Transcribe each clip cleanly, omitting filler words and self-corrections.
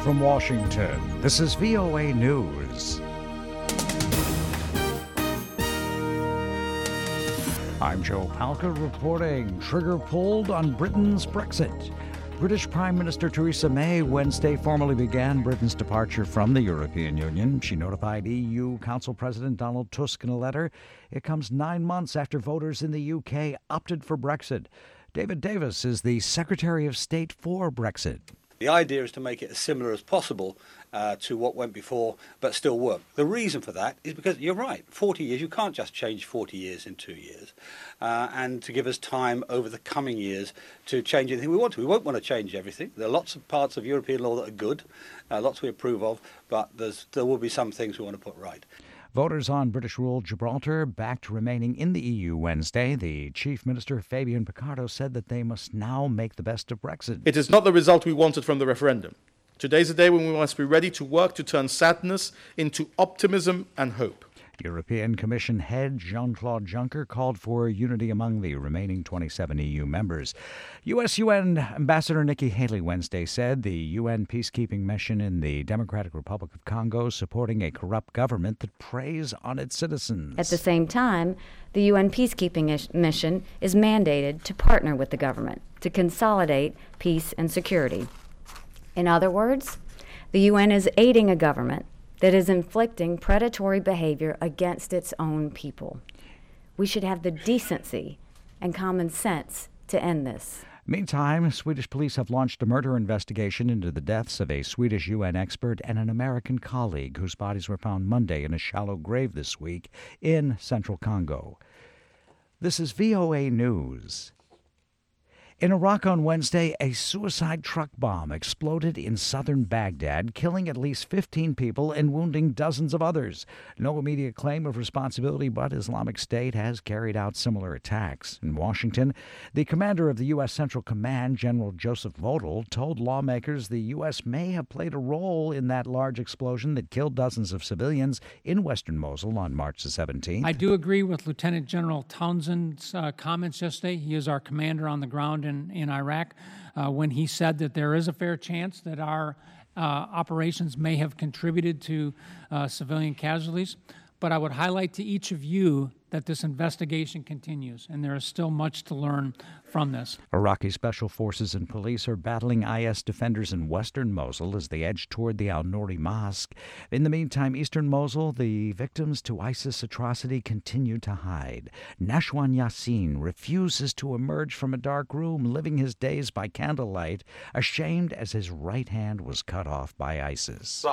from Washington, this is VOA News. I'm Joe Palca reporting. Trigger pulled on Britain's Brexit. British Prime Minister Theresa May Wednesday formally began Britain's departure from the European Union. She notified EU Council President Donald Tusk in a letter. It comes 9 months after voters in the UK opted for Brexit. David Davis is the Secretary of State for Brexit. The idea is to make it as similar as possible to what went before, but still work. The reason for that is because you're right, 40 years, you can't just change 40 years in 2 years. And to give us time over the coming years to change anything we want to. We won't want to change everything. There are lots of parts of European law that are good, lots we approve of, but there will be some things we want to put right. Voters on British-ruled Gibraltar backed remaining in the EU Wednesday. The Chief Minister, Fabian Picardo, said that they must now make the best of Brexit. It is not the result we wanted from the referendum. Today's a day when we must be ready to work to turn sadness into optimism and hope. European Commission head Jean-Claude Juncker called for unity among the remaining 27 EU members. U.S. UN Ambassador Nikki Haley Wednesday said the UN peacekeeping mission in the Democratic Republic of Congo is supporting a corrupt government that preys on its citizens. At the same time, the UN peacekeeping mission is mandated to partner with the government to consolidate peace and security. In other words, the UN is aiding a government that is inflicting predatory behavior against its own people. We should have the decency and common sense to end this. Meantime, Swedish police have launched a murder investigation into the deaths of a Swedish UN expert and an American colleague whose bodies were found Monday in a shallow grave this week in central Congo. This is VOA News. In Iraq on Wednesday, a suicide truck bomb exploded in southern Baghdad, killing at least 15 people and wounding dozens of others. No immediate claim of responsibility, but Islamic State has carried out similar attacks. In Washington, the commander of the U.S. Central Command, General Joseph Votel, told lawmakers the U.S. may have played a role in that large explosion that killed dozens of civilians in western Mosul on March the 17th. I do agree with Lieutenant General Townsend's comments yesterday. He is our commander on the ground in Iraq, when he said that there is a fair chance that our operations may have contributed to civilian casualties. But I would highlight to each of you that this investigation continues, and there is still much to learn from this. Iraqi special forces and police are battling IS defenders in western Mosul as they edge toward the Al-Nouri Mosque. In the meantime, eastern Mosul, the victims to ISIS atrocity continue to hide. Nashwan Yassin refuses to emerge from a dark room, living his days by candlelight, ashamed as his right hand was cut off by ISIS.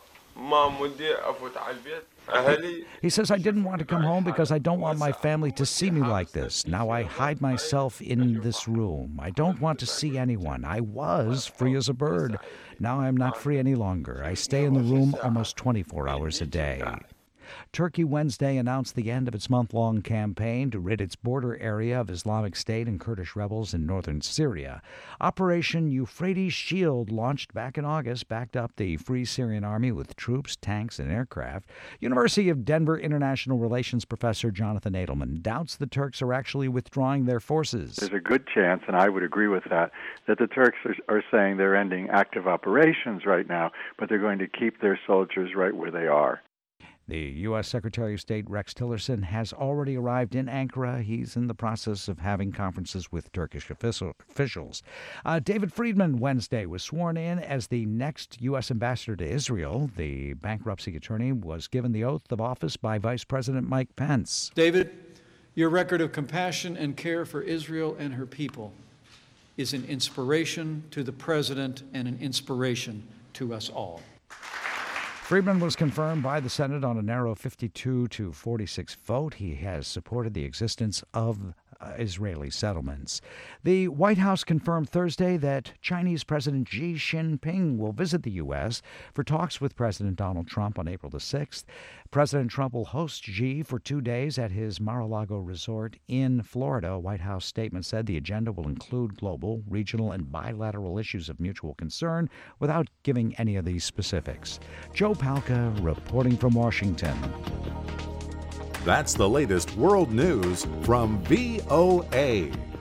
He says, I didn't want to come home because I don't want my family to see me like this. Now I hide myself in this room. I don't want to see anyone. I was free as a bird. Now I'm not free any longer. I stay in the room almost 24 hours a day. Turkey Wednesday announced the end of its month-long campaign to rid its border area of Islamic State and Kurdish rebels in northern Syria. Operation Euphrates Shield, launched back in August, backed up the Free Syrian Army with troops, tanks, and aircraft. University of Denver International Relations professor Jonathan Edelman doubts the Turks are actually withdrawing their forces. There's a good chance, and I would agree with that the Turks are saying they're ending active operations right now, but they're going to keep their soldiers right where they are. The U.S. Secretary of State Rex Tillerson has already arrived in Ankara. He's in the process of having conferences with Turkish officials. David Friedman Wednesday was sworn in as the next U.S. ambassador to Israel. The bankruptcy attorney was given the oath of office by Vice President Mike Pence. David, your record of compassion and care for Israel and her people is an inspiration to the President and an inspiration to us all. Friedman was confirmed by the Senate on a narrow 52-46 vote. He has supported the existence of Israeli settlements. The White House confirmed Thursday that Chinese President Xi Jinping will visit the U.S. for talks with President Donald Trump on April the 6th. President Trump will host Xi for 2 days at his Mar-a-Lago resort in Florida. A White House statement said the agenda will include global, regional, and bilateral issues of mutual concern without giving any of these specifics. Joe Palca reporting from Washington. That's the latest world news from VOA.